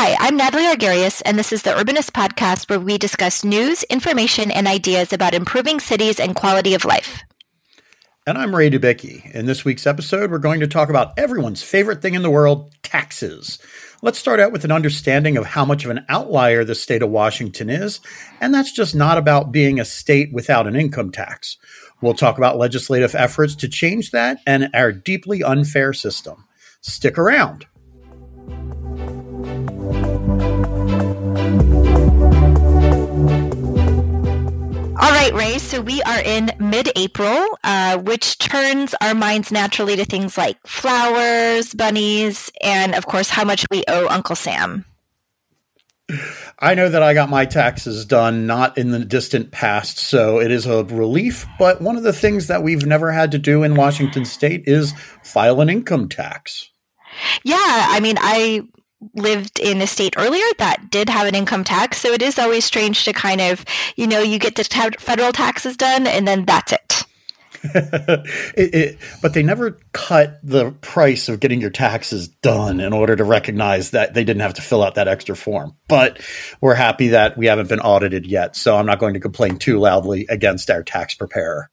Hi, I'm Natalie Argarius, and this is the Urbanist Podcast, where we discuss news, information, and ideas about improving cities and quality of life. And I'm Ray Dubicki. In this week's episode, we're going to talk about everyone's favorite thing in the world, taxes. Let's start out with an understanding of how much of an outlier the state of Washington is, and that's just not about being a state without an income tax. We'll talk about legislative efforts to change that and our deeply unfair system. Stick around. All right, Ray, so we are in mid-April, which turns our minds naturally to things like flowers, bunnies, and, of course, how much we owe Uncle Sam. I know that I got my taxes done not in the distant past, so it is a relief, but one of the things that we've never had to do in Washington state is file an income tax. Yeah, I mean, I lived in a state earlier that did have an income tax, so it is always strange to kind of, you get the federal taxes done, and then that's it. But they never cut the price of getting your taxes done in order to recognize that they didn't have to fill out that extra form. But we're happy that we haven't been audited yet, so I'm not going to complain too loudly against our tax preparer.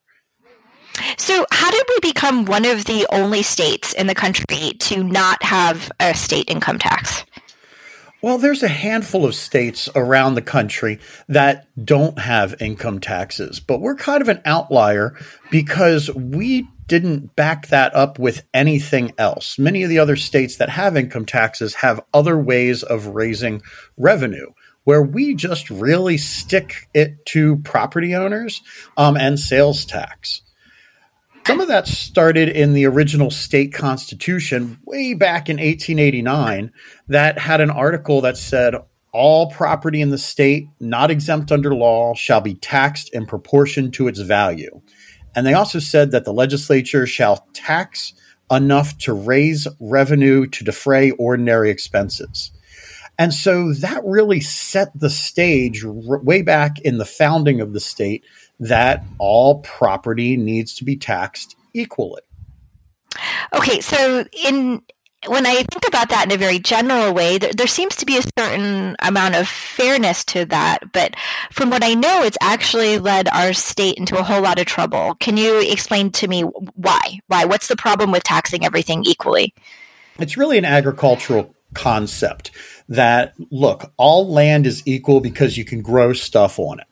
So how did we become one of the only states in the country to not have a state income tax? Well, there's a handful of states around the country that don't have income taxes, but we're kind of an outlier because we didn't back that up with anything else. Many of the other states that have income taxes have other ways of raising revenue, where we just really stick it to property owners and sales tax. Some of that started in the original state constitution way back in 1889 that had an article that said all property in the state not exempt under law shall be taxed in proportion to its value. And they also said that the legislature shall tax enough to raise revenue to defray ordinary expenses. And so that really set the stage way back in the founding of the state that all property needs to be taxed equally. Okay, so when I think about that in a very general way, there seems to be a certain amount of fairness to that. But from what I know, it's actually led our state into a whole lot of trouble. Can you explain to me why? What's the problem with taxing everything equally? It's really an agricultural concept that, look, all land is equal because you can grow stuff on it.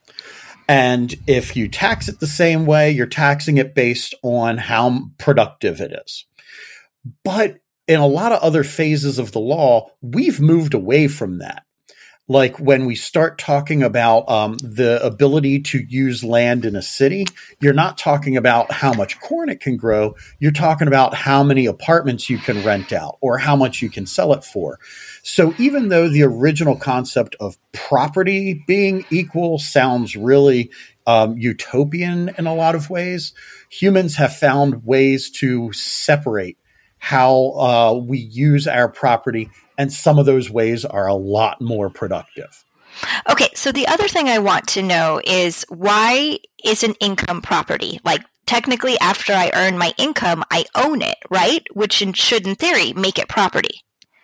And if you tax it the same way, you're taxing it based on how productive it is. But in a lot of other phases of the law, we've moved away from that. Like when we start talking about the ability to use land in a city, you're not talking about how much corn it can grow. You're talking about how many apartments you can rent out or how much you can sell it for. So even though the original concept of property being equal sounds really utopian in a lot of ways, humans have found ways to separate how we use our property, and some of those ways are a lot more productive. Okay, so the other thing I want to know is, why is an income property? Like, technically, after I earn my income, I own it, right? Which should, in theory, make it property.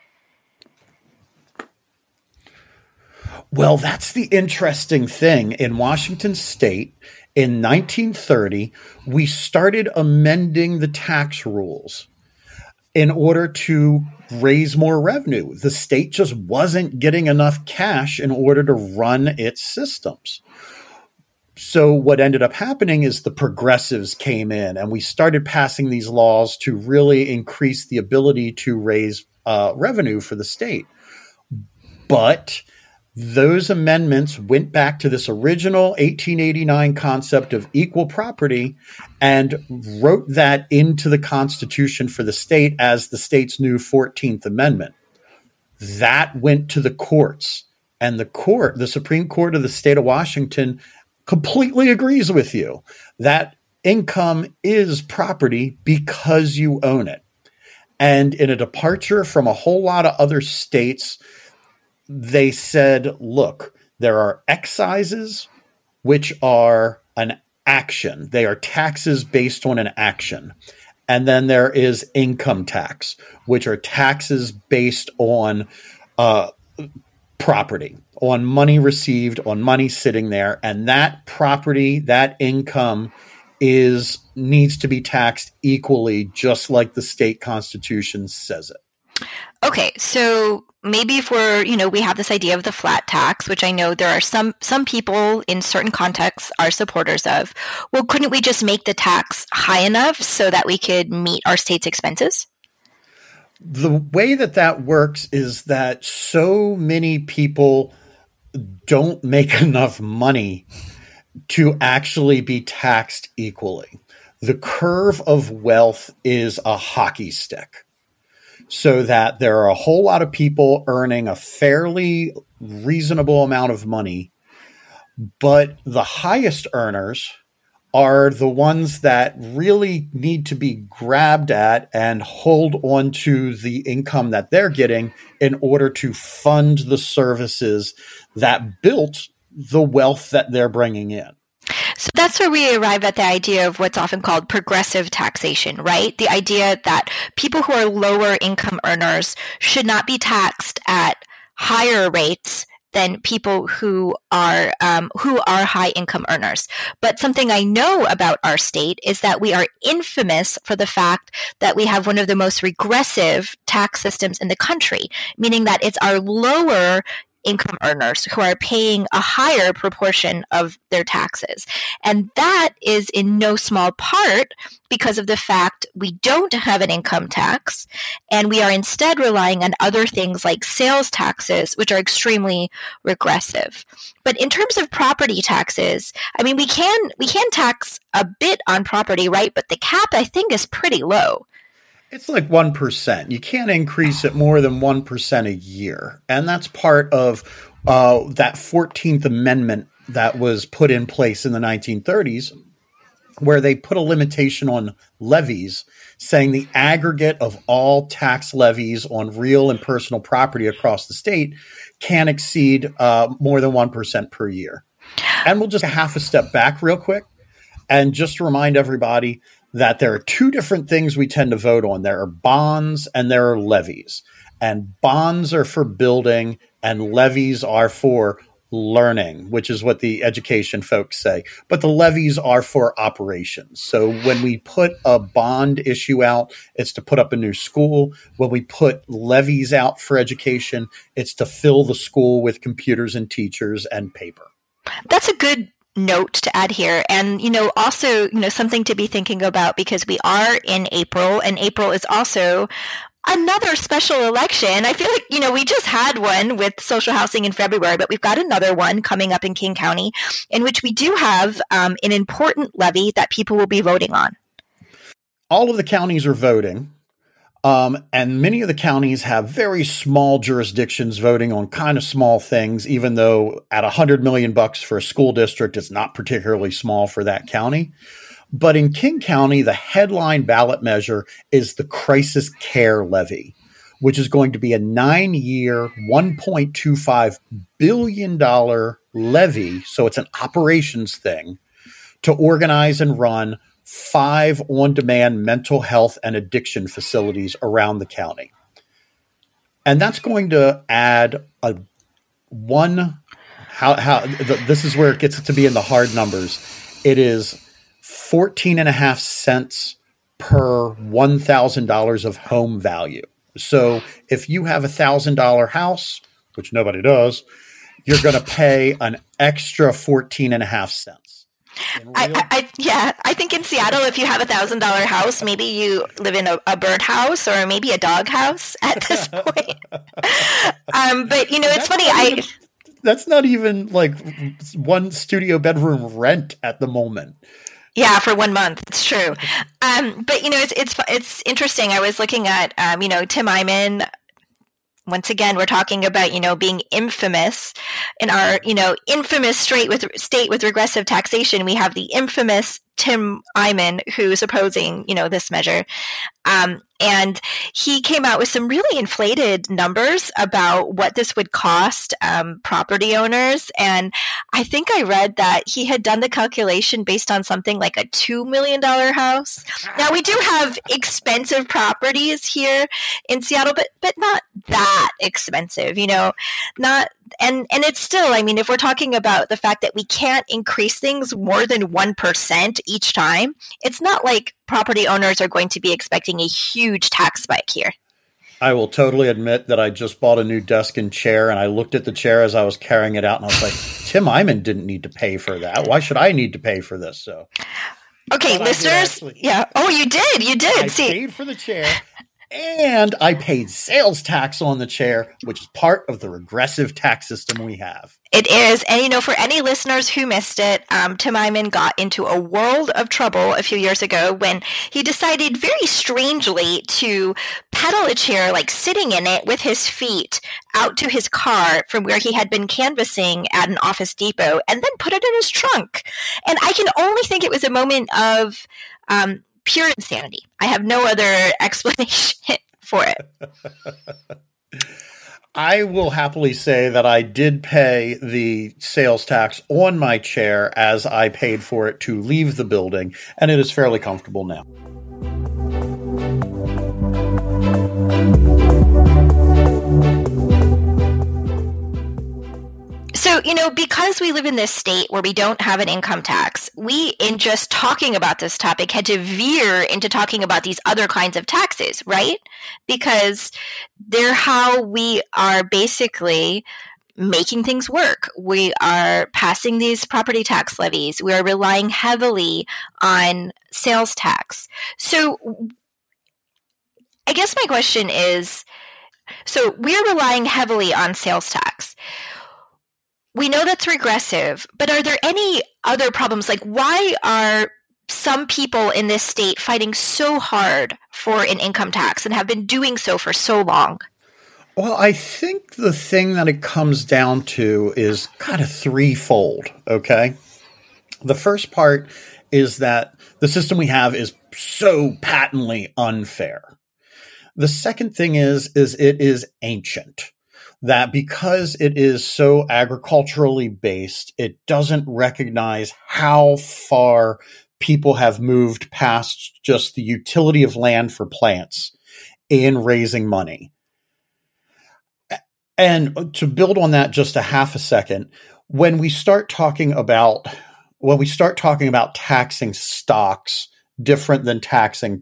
Well, that's the interesting thing. In Washington state, in 1930, we started amending the tax rules in order to raise more revenue. The state just wasn't getting enough cash in order to run its systems. So what ended up happening is the progressives came in and we started passing these laws to really increase the ability to raise revenue for the state. But those amendments went back to this original 1889 concept of equal property and wrote that into the Constitution for the state as the state's new 14th Amendment. That went to the courts, and the Supreme Court of the state of Washington completely agrees with you that income is property because you own it. And in a departure from a whole lot of other states, they said, look, there are excises, which are an action. They are taxes based on an action. And then there is income tax, which are taxes based on property, on money received, on money sitting there, and that property, that income needs to be taxed equally, just like the state constitution says it. Okay, so maybe if we have this idea of the flat tax, which I know there are some people in certain contexts are supporters of. Well, couldn't we just make the tax high enough so that we could meet our state's expenses? The way that works is that so many people don't make enough money to actually be taxed equally. The curve of wealth is a hockey stick, so that there are a whole lot of people earning a fairly reasonable amount of money, but the highest earners are the ones that really need to be grabbed at and hold on to the income that they're getting in order to fund the services that built the wealth that they're bringing in. So that's where we arrive at the idea of what's often called progressive taxation, right? The idea that people who are lower income earners should not be taxed at higher rates than people who are high income earners. But something I know about our state is that we are infamous for the fact that we have one of the most regressive tax systems in the country, meaning that it's our lower income earners who are paying a higher proportion of their taxes. And that is in no small part because of the fact we don't have an income tax, and we are instead relying on other things like sales taxes, which are extremely regressive. But in terms of property taxes, I mean, we can tax a bit on property, right? But the cap, I think, is pretty low. It's like 1%. You can't increase it more than 1% a year. And that's part of that 14th Amendment that was put in place in the 1930s, where they put a limitation on levies, saying the aggregate of all tax levies on real and personal property across the state can't exceed more than 1% per year. And we'll just half a step back real quick and just remind everybody that there are two different things we tend to vote on. There are bonds and there are levies. And bonds are for building and levies are for learning, which is what the education folks say. But the levies are for operations. So when we put a bond issue out, it's to put up a new school. When we put levies out for education, it's to fill the school with computers and teachers and paper. That's a good note to add here. And, also, something to be thinking about, because we are in April, and April is also another special election. I feel like, we just had one with social housing in February, but we've got another one coming up in King County in which we do have an important levy that people will be voting on. All of the counties are voting. And many of the counties have very small jurisdictions voting on kind of small things, even though at $100 million for a school district, it's not particularly small for that county. But in King County, the headline ballot measure is the Crisis Care Levy, which is going to be a 9-year, $1.25 billion levy. So it's an operations thing to organize and run 5 on-demand mental health and addiction facilities around the county. And that's going to add this is where it gets to be in the hard numbers. It is 14.5 cents per $1,000 of home value. So if you have $1,000 house, which nobody does, you're going to pay an extra 14.5 cents. I think in Seattle, if you have $1,000 house, maybe you live in a bird house or maybe a dog house at this point. But it's funny. That's not even like one studio bedroom rent at the moment. Yeah, for 1 month. It's true. But it's interesting. I was looking at Tim Eyman. Once again, we're talking about, being infamous in our, infamous state with regressive taxation. We have the infamous Tim Eyman, who's opposing, this measure. And he came out with some really inflated numbers about what this would cost property owners. And I think I read that he had done the calculation based on something like a $2 million house. Now, we do have expensive properties here in Seattle, but not that expensive, not and it's still, I mean, if we're talking about the fact that we can't increase things more than 1% each time, it's not like property owners are going to be expecting a huge tax spike here. I will totally admit that I just bought a new desk and chair, and I looked at the chair as I was carrying it out, and I was like, Tim Eyman didn't need to pay for that. Why should I need to pay for this? So, okay, listeners. Yeah. Oh, you did. You did. I paid for the chair, and I paid sales tax on the chair, which is part of the regressive tax system we have. It is. And, you know, for any listeners who missed it, Tim Eyman got into a world of trouble a few years ago when he decided very strangely to pedal a chair, like sitting in it with his feet out to his car from where he had been canvassing at an Office Depot, and then put it in his trunk. And I can only think it was a moment of pure insanity. I have no other explanation for it. I will happily say that I did pay the sales tax on my chair as I paid for it to leave the building, and it is fairly comfortable now. So, you know, because we live in this state where we don't have an income tax, we, in just talking about this topic, had to veer into talking about these other kinds of taxes, right? Because they're how we are basically making things work. We are passing these property tax levies. We are relying heavily on sales tax. So I guess my question is, so we're relying heavily on sales tax. We know that's regressive, but are there any other problems? Like, why are some people in this state fighting so hard for an income tax and have been doing so for so long? Well, I think the thing that it comes down to is kind of threefold, okay? The first part is that the system we have is so patently unfair. The second thing is it is ancient. That because it is so agriculturally based, it doesn't recognize how far people have moved past just the utility of land for plants in raising money. And to build on that just a half a second, when we start talking about taxing stocks different than taxing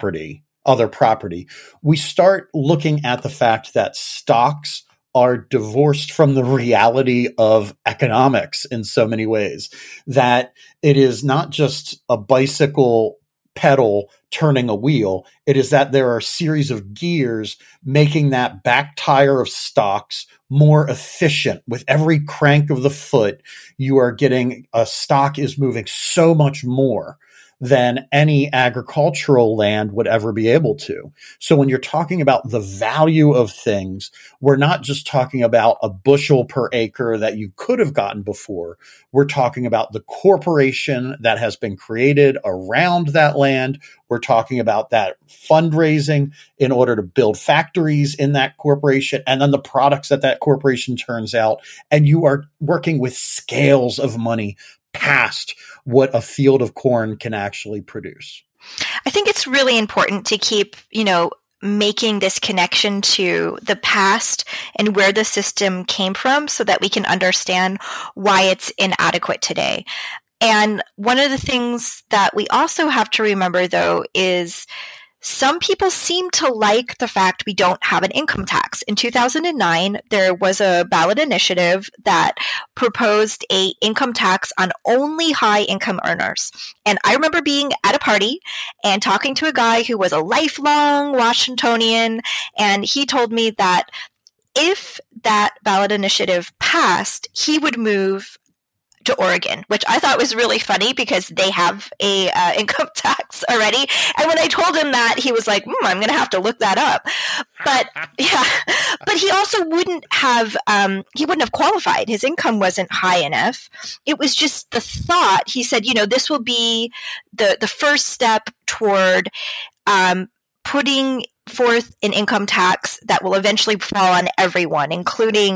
other property, we start looking at the fact that stocks are divorced from the reality of economics in so many ways, that it is not just a bicycle pedal turning a wheel. It is that there are a series of gears making that back tire of stocks more efficient. With every crank of the foot, you are getting a stock is moving so much more than any agricultural land would ever be able to. So when you're talking about the value of things, we're not just talking about a bushel per acre that you could have gotten before. We're talking about the corporation that has been created around that land. We're talking about that fundraising in order to build factories in that corporation, and then the products that corporation turns out. And you are working with scales of money past what a field of corn can actually produce. I think it's really important to keep, making this connection to the past and where the system came from so that we can understand why it's inadequate today. And one of the things that we also have to remember, though, is some people seem to like the fact we don't have an income tax. In 2009, there was a ballot initiative that proposed a income tax on only high income earners. And I remember being at a party and talking to a guy who was a lifelong Washingtonian, and he told me that if that ballot initiative passed, he would move to Oregon, which I thought was really funny because they have a income tax already. And when I told him that, he was like, I'm going to have to look that up. But yeah, but he also wouldn't have qualified. His income wasn't high enough. It was just the thought. He said, this will be the first step toward putting forth an income tax that will eventually fall on everyone, including,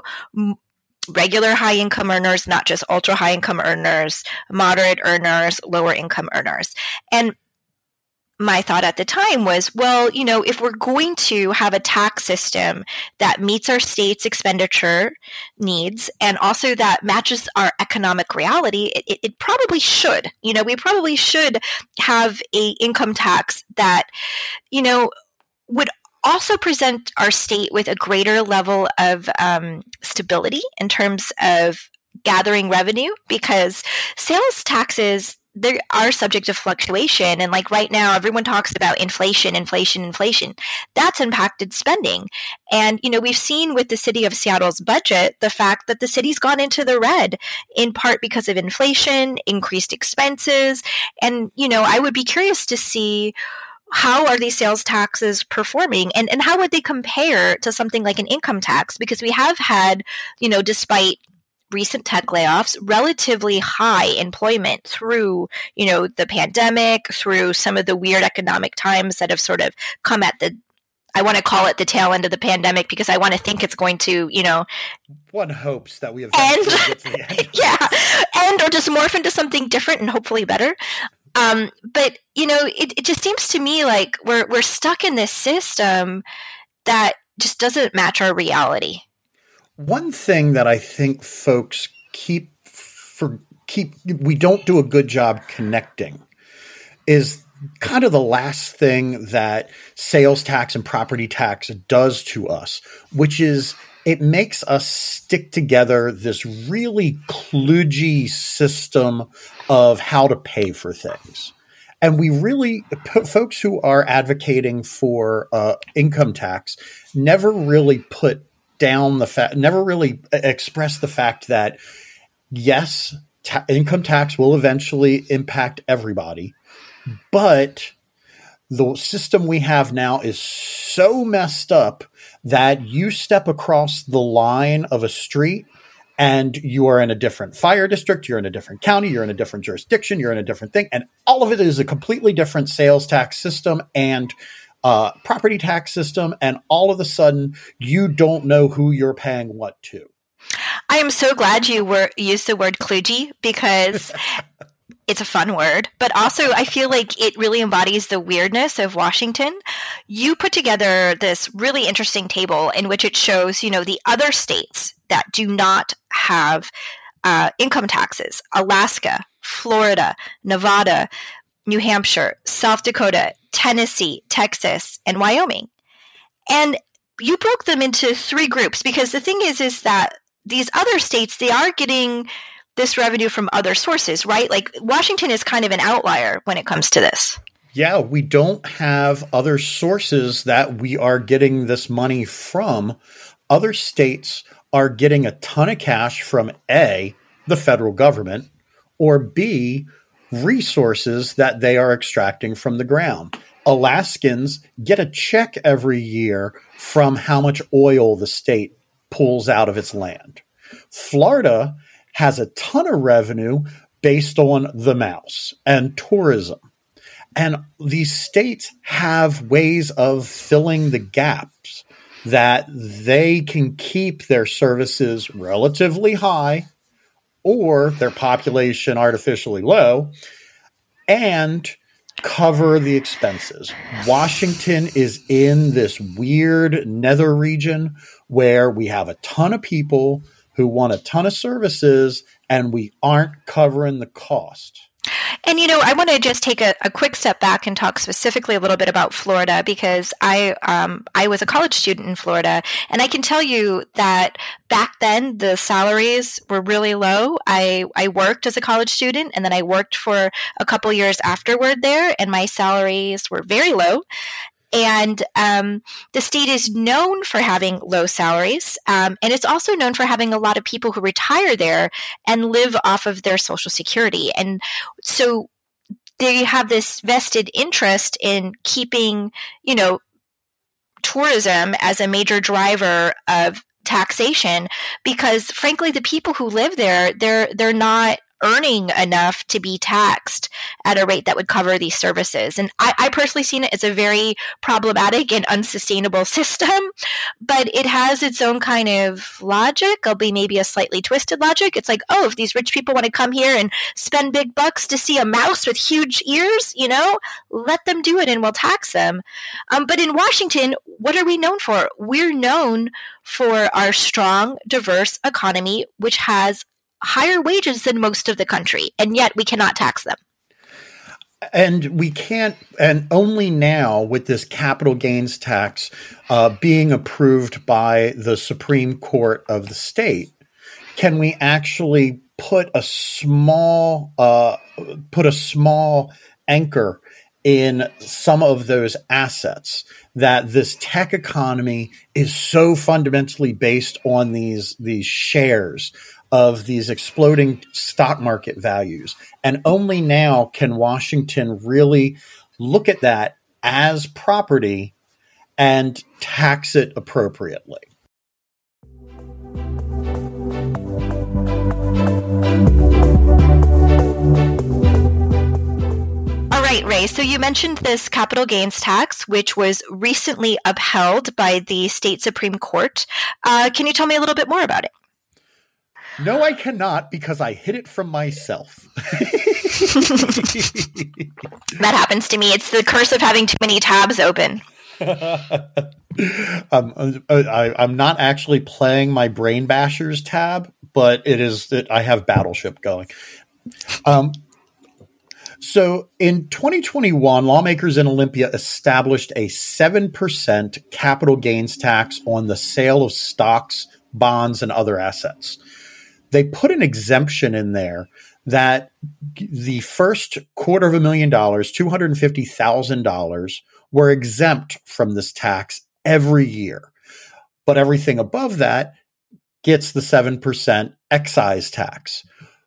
regular high income earners, not just ultra high income earners, moderate earners, lower income earners. And my thought at the time was, well, if we're going to have a tax system that meets our state's expenditure needs and also that matches our economic reality, it probably should. We probably should have a income tax that, would also present our state with a greater level of stability in terms of gathering revenue, because sales taxes, they are subject to fluctuation. And like right now, everyone talks about inflation. That's impacted spending. And, we've seen with the city of Seattle's budget, the fact that the city's gone into the red in part because of inflation, increased expenses. And, I would be curious to see how are these sales taxes performing and how would they compare to something like an income tax? Because we have had, despite recent tech layoffs, relatively high employment through, the pandemic, through some of the weird economic times that have sort of come at I want to call it the tail end of the pandemic because I want to think it's going to, one hopes that we eventually get to the end. Yeah, and or just morph into something different and hopefully better. But it just seems to me like we're stuck in this system that just doesn't match our reality. One thing that I think folks we don't do a good job connecting is kind of the last thing that sales tax and property tax does to us, which is it makes us stick together this really kludgy system of how to pay for things. And we really, folks who are advocating for income tax never really never really express the fact that, yes, income tax will eventually impact everybody, but the system we have now is so messed up that you step across the line of a street and you are in a different fire district, you're in a different county, you're in a different jurisdiction, you're in a different thing, and all of it is a completely different sales tax system and property tax system, and all of a sudden you don't know who you're paying what to. I am so glad you used the word kludgy because it's a fun word, but also I feel like it really embodies the weirdness of Washington. You put together this really interesting table in which it shows, the other states that do not have income taxes: Alaska, Florida, Nevada, New Hampshire, South Dakota, Tennessee, Texas, and Wyoming. And you broke them into three groups because the thing is that these other states, they are getting this revenue from other sources, right? Like Washington is kind of an outlier when it comes to this. Yeah, we don't have other sources that we are getting this money from. Other states are getting a ton of cash from A, the federal government, or B, resources that they are extracting from the ground. Alaskans get a check every year from how much oil the state pulls out of its land. Florida has a ton of revenue based on the mouse and tourism. And these states have ways of filling the gaps that they can keep their services relatively high or their population artificially low and cover the expenses. Washington is in this weird nether region where we have a ton of people who want a ton of services and we aren't covering the cost. And, I want to just take a quick step back and talk specifically a little bit about Florida because I was a college student in Florida, and I can tell you that back then the salaries were really low. I worked as a college student, and then I worked for a couple years afterward there, and my salaries were very low. And the state is known for having low salaries, and it's also known for having a lot of people who retire there and live off of their Social Security. And so they have this vested interest in keeping, tourism as a major driver of taxation because, frankly, the people who live there, they're not earning enough to be taxed at a rate that would cover these services. And I personally seen it as a very problematic and unsustainable system, but it has its own kind of logic, albeit maybe a slightly twisted logic. It's like, oh, if these rich people want to come here and spend big bucks to see a mouse with huge ears, let them do it and we'll tax them. But in Washington, what are we known for? We're known for our strong, diverse economy, which has higher wages than most of the country, and yet we cannot tax them. And we can't, and only now with this capital gains tax being approved by the Supreme Court of the state, can we actually put a small anchor in some of those assets that this tech economy is so fundamentally based on these shares of these exploding stock market values. And only now can Washington really look at that as property and tax it appropriately. All right, Ray. So you mentioned this capital gains tax, which was recently upheld by the state Supreme Court. Can you tell me a little bit more about it? No, I cannot, because I hid it from myself. That happens to me. It's the curse of having too many tabs open. I'm not actually playing my Brain Bashers tab, but I have Battleship going. So in 2021, lawmakers in Olympia established a 7% capital gains tax on the sale of stocks, bonds, and other assets. They put an exemption in there that the first $250,000, $250,000 were exempt from this tax every year. But everything above that gets the 7% excise tax.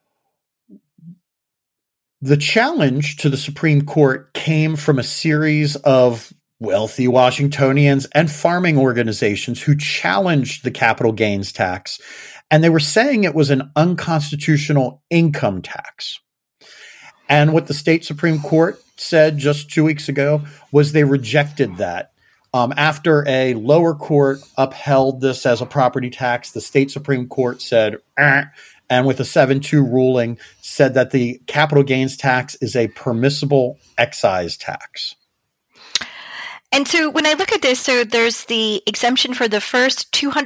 The challenge to the Supreme Court came from a series of wealthy Washingtonians and farming organizations who challenged the capital gains tax, and they were saying it was an unconstitutional income tax. And what the state Supreme Court said just 2 weeks ago was they rejected that. After a lower court upheld this as a property tax, the state Supreme Court said, and with a 7-2 ruling, said that the capital gains tax is a permissible excise tax. And so when I look at this, so there's the exemption for the first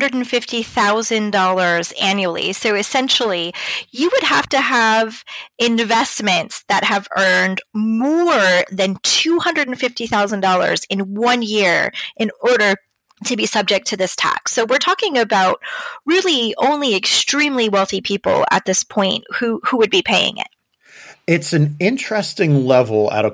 $250,000 annually. So essentially, you would have to have investments that have earned more than $250,000 in 1 year in order to be subject to this tax. So we're talking about really only extremely wealthy people at this point who would be paying it. It's an interesting level at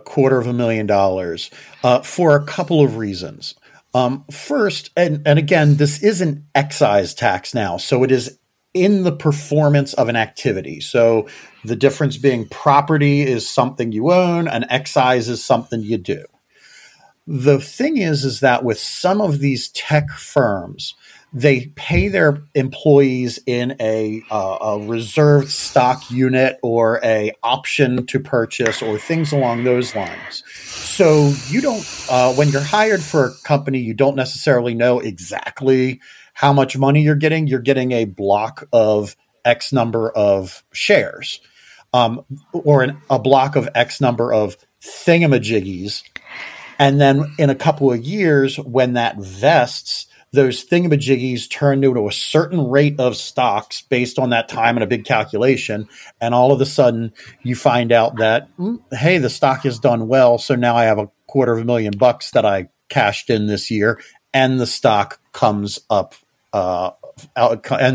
$250,000 for a couple of reasons. First, and again, this is an excise tax now, so it is in the performance of an activity. So the difference being property is something you own and excise is something you do. The thing is that with some of these tech firms, they pay their employees in a reserved stock unit or a option to purchase or things along those lines. So you don't, when you're hired for a company, you don't necessarily know exactly how much money you're getting. You're getting a block of X number of shares, or a block of X number of thingamajiggies. And then in a couple of years, when that vests, those thingamajiggies turn into a certain rate of stocks based on that time and a big calculation. And all of a sudden you find out that, hey, the stock has done well. So now I have $250,000 that I cashed in this year, and the stock comes up, and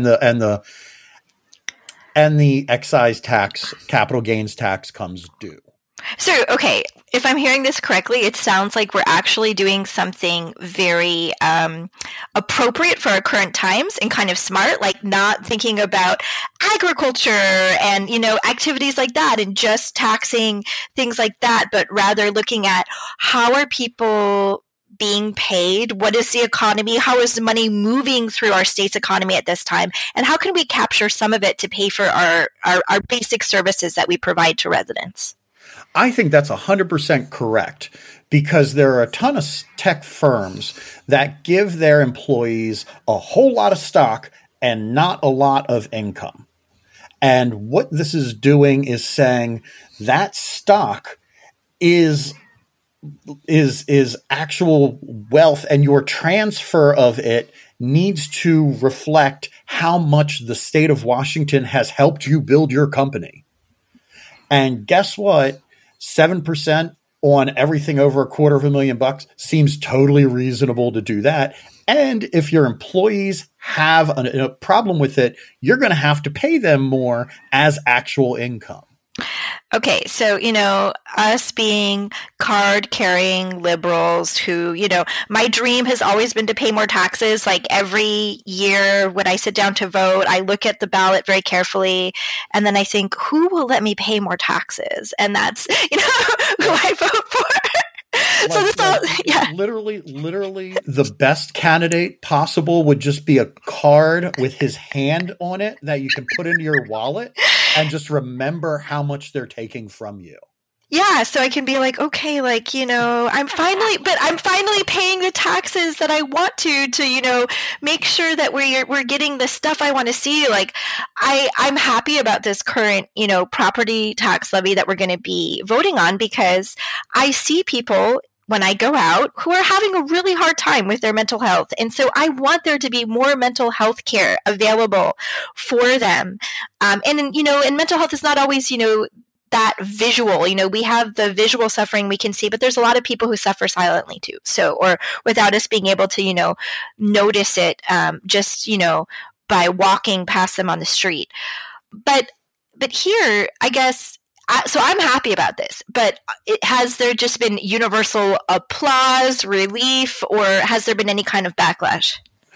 the excise tax, capital gains tax comes due. So, okay, if I'm hearing this correctly, it sounds like we're actually doing something very appropriate for our current times and kind of smart, like not thinking about agriculture and, activities like that and just taxing things like that, but rather looking at how are people being paid? What is the economy? How is the money moving through our state's economy at this time? And how can we capture some of it to pay for our basic services that we provide to residents? I think that's 100% correct, because there are a ton of tech firms that give their employees a whole lot of stock and not a lot of income. And what this is doing is saying that stock is actual wealth, and your transfer of it needs to reflect how much the state of Washington has helped you build your company. And guess what? 7% on everything over $250,000 seems totally reasonable to do that. And if your employees have a problem with it, you're going to have to pay them more as actual income. Okay, so, us being card-carrying liberals who, my dream has always been to pay more taxes. Like every year when I sit down to vote, I look at the ballot very carefully, and then I think, who will let me pay more taxes? And that's, who I vote for. Literally, the best candidate possible would just be a card with his hand on it that you can put into your wallet and just remember how much they're taking from you. Yeah, so I can be like, okay, I'm finally paying the taxes that I want to make sure that we're getting the stuff I want to see. Like, I'm happy about this current, property tax levy that we're going to be voting on, because I see people when I go out who are having a really hard time with their mental health. And so I want there to be more mental health care available for them. And mental health is not always, that visual. We have the visual suffering we can see, but there's a lot of people who suffer silently too. So, or without us being able to, notice it, just, by walking past them on the street. But here, I guess, so I'm happy about this, but has there just been universal applause, relief, or has there been any kind of backlash?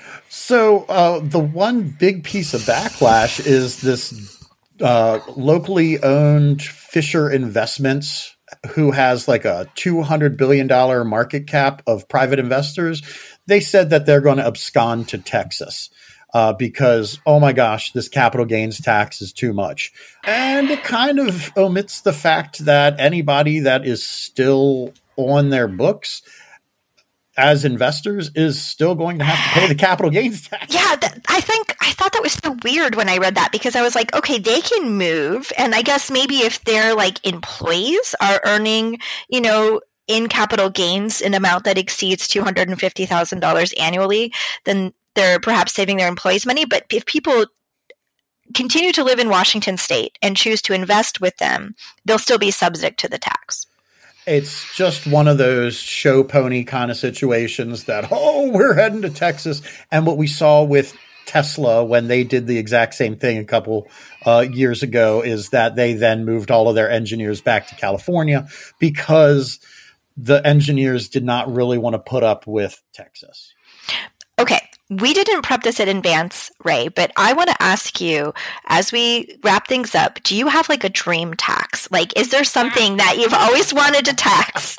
So the one big piece of backlash is this locally owned Fisher Investments, who has like a $200 billion market cap of private investors. They said that they're going to abscond to Texas because, oh my gosh, this capital gains tax is too much. And it kind of omits the fact that anybody that is still on their books as investors is still going to have to pay the capital gains tax. Yeah, I thought that was so weird when I read that, because I was like, okay, they can move. And I guess maybe if their employees are earning, in capital gains an amount that exceeds $250,000 annually, then they're perhaps saving their employees money. But if people continue to live in Washington state and choose to invest with them, they'll still be subject to the tax. It's just one of those show pony kind of situations that, we're heading to Texas. And what we saw with Tesla when they did the exact same thing a couple years ago is that they then moved all of their engineers back to California because the engineers did not really want to put up with Texas. Okay. We didn't prep this in advance, Ray, but I want to ask you, as we wrap things up, do you have a dream tax? Is there something that you've always wanted to tax?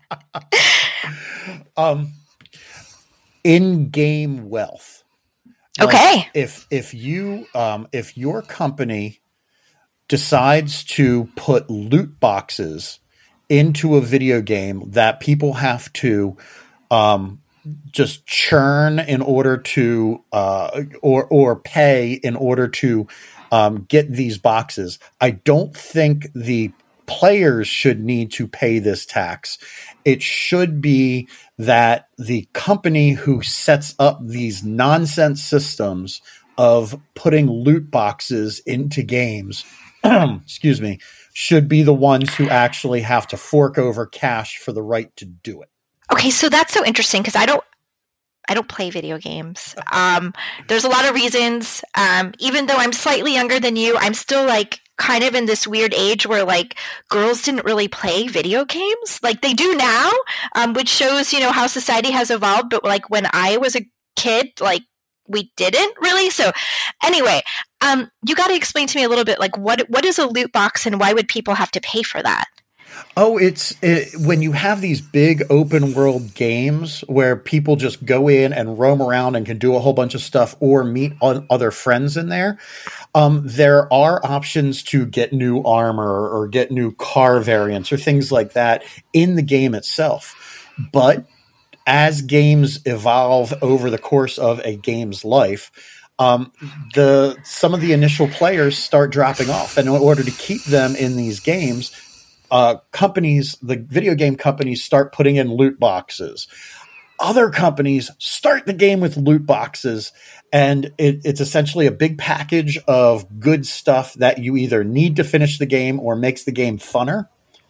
In-game wealth. Okay. If your company decides to put loot boxes into a video game that people have to just churn in order to or pay in order to get these boxes, I don't think the players should need to pay this tax. It should be that the company who sets up these nonsense systems of putting loot boxes into games, excuse me, should be the ones who actually have to fork over cash for the right to do it. Okay, so that's so interesting because I don't play video games. There's a lot of reasons. Even though I'm slightly younger than you, I'm still kind of in this weird age where girls didn't really play video games. They do now, which shows, how society has evolved. But when I was a kid, we didn't really. So anyway, you got to explain to me a little bit, what is a loot box and why would people have to pay for that? Oh, when you have these big open world games where people just go in and roam around and can do a whole bunch of stuff or meet other friends in there. There are options to get new armor or get new car variants or things like that in the game itself. But as games evolve over the course of a game's life, some of the initial players start dropping off, and in order to keep them in these games, the video game companies start putting in loot boxes. Other companies start the game with loot boxes, and it's essentially a big package of good stuff that you either need to finish the game or makes the game funner.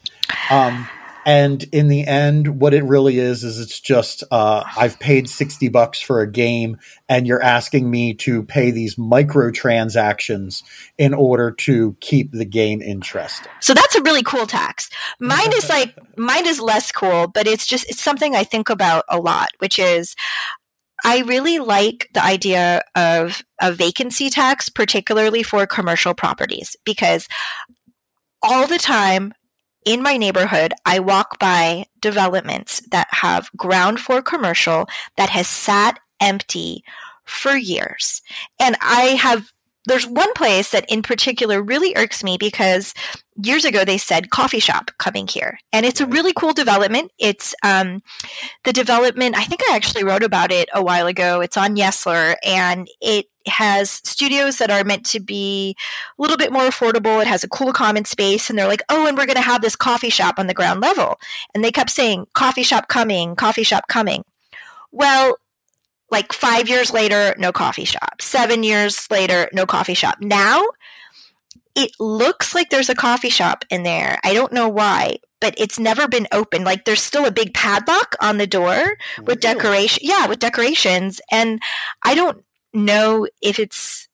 And in the end, what it really is it's just, I've paid $60 for a game and you're asking me to pay these microtransactions in order to keep the game interesting. So that's a really cool tax. Mine is less cool, but it's something I think about a lot, which is I really like the idea of a vacancy tax, particularly for commercial properties, because all the time, in my neighborhood, I walk by developments that have ground floor commercial that has sat empty for years. And there's one place that in particular really irks me because years ago they said coffee shop coming here. And it's a really cool development. It's the development, I think I actually wrote about it a while ago. It's on Yesler, and it has studios that are meant to be a little bit more affordable. It has a cool common space, and they're like, oh, and we're going to have this coffee shop on the ground level. And they kept saying, coffee shop coming, coffee shop coming. Well, like 5 years later, no coffee shop. 7 years later, no coffee shop. Now, it looks like there's a coffee shop in there. I don't know why, but it's never been open. Like there's still a big padlock on the door with decoration. Yeah, with decorations. And I don't know if it's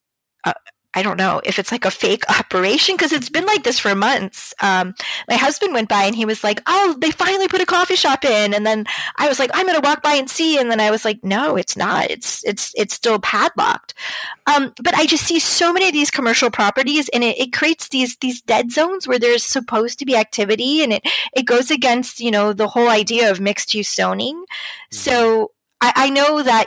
like a fake operation, because it's been like this for months. My husband went by and he was like, oh, they finally put a coffee shop in. And then I was like, I'm going to walk by and see. And then I was like, no, it's not. It's still padlocked. But I just see so many of these commercial properties, and it creates these dead zones where there's supposed to be activity, and it goes against, the whole idea of mixed use zoning. So I know that,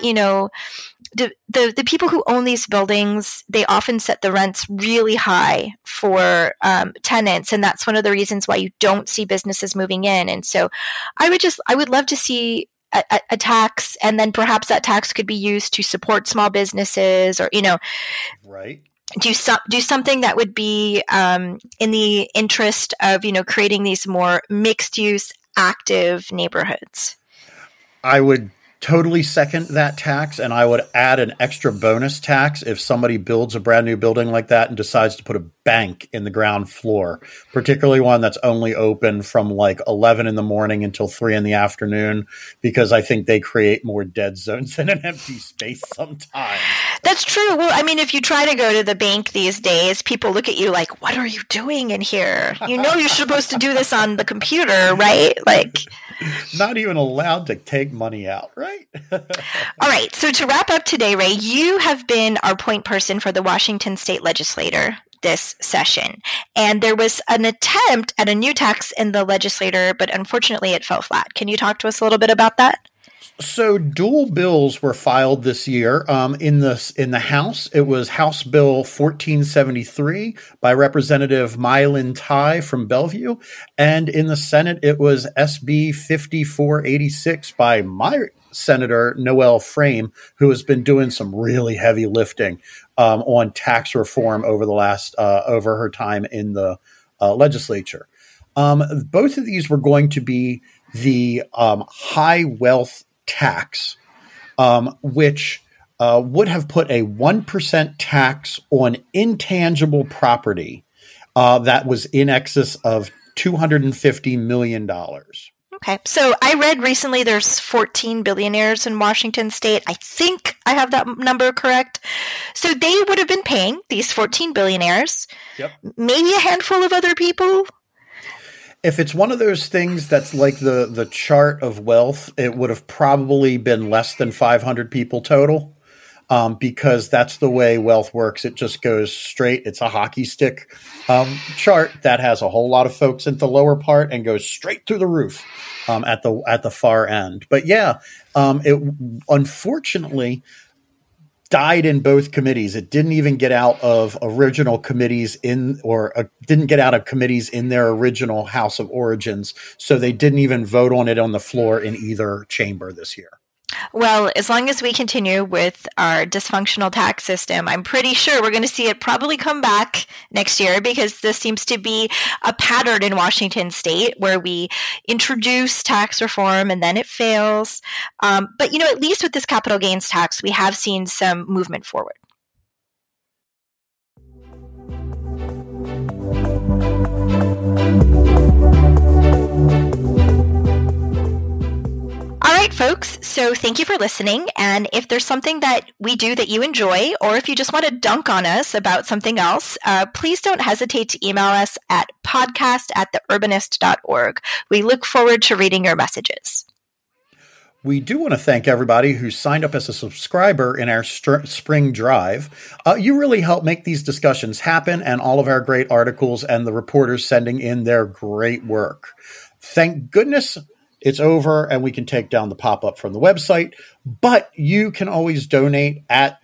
the people who own these buildings, they often set the rents really high for tenants, and that's one of the reasons why you don't see businesses moving in. And so I would love to see a tax, and then perhaps that tax could be used to support small businesses, or right, do something that would be in the interest of creating these more mixed use active neighborhoods. I would totally second that tax, and I would add an extra bonus tax if somebody builds a brand new building like that and decides to put a bank in the ground floor, particularly one that's only open from like 11 in the morning until 3 in the afternoon, because I think they create more dead zones than an empty space sometimes. That's true. Well, I mean, if you try to go to the bank these days, people look at you like, what are you doing in here? You're supposed to do this on the computer, right? Like, not even allowed to take money out, right? All right. So to wrap up today, Ray, you have been our point person for the Washington State Legislature this session. And there was an attempt at a new tax in the legislature, but unfortunately it fell flat. Can you talk to us a little bit about that? So dual bills were filed this year. In the House, it was House Bill 1473 by Representative Mylyn Tai from Bellevue. And in the Senate, it was SB 5486 by my Senator Noel Frame, who has been doing some really heavy lifting on tax reform over the last over her time in the legislature. Both of these were going to be the high wealth tax, which would have put a 1% tax on intangible property that was in excess of $250 million. Okay. So I read recently there's 14 billionaires in Washington state. I think I have that number correct. So they would have been paying, these 14 billionaires, yep, maybe a handful of other people. If it's one of those things that's like the chart of wealth, it would have probably been less than 500 people total. because that's the way wealth works. It just goes straight. It's a hockey stick chart that has a whole lot of folks at the lower part and goes straight through the roof at the far end. But yeah, it unfortunately died in both committees. It didn't even get out of original committees didn't get out of committees in their original House of Origins. So they didn't even vote on it on the floor in either chamber this year. Well, as long as we continue with our dysfunctional tax system, I'm pretty sure we're going to see it probably come back next year, because this seems to be a pattern in Washington state where we introduce tax reform and then it fails. But, at least with this capital gains tax, we have seen some movement forward. All right, folks. So thank you for listening. And if there's something that we do that you enjoy, or if you just want to dunk on us about something else, please don't hesitate to email us at podcast@theurbanist.org. We look forward to reading your messages. We do want to thank everybody who signed up as a subscriber in our spring drive. You really help make these discussions happen, and all of our great articles and the reporters sending in their great work. Thank goodness it's over and we can take down the pop-up from the website, but you can always donate at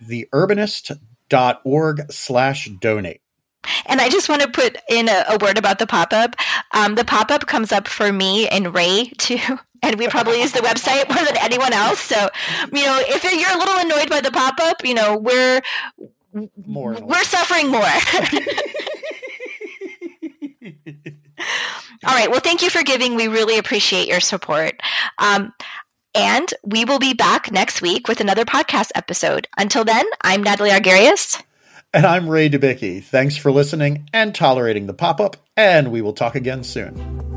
theurbanist.org/donate. And I just want to put in a word about the pop-up. The pop-up comes up for me and Ray too, and we probably use the website more than anyone else. So, if you're a little annoyed by the pop-up, we're suffering more. All right. Well, thank you for giving. We really appreciate your support. And we will be back next week with another podcast episode. Until then, I'm Natalie Argarius. And I'm Ray Dubicki. Thanks for listening and tolerating the pop-up, and we will talk again soon.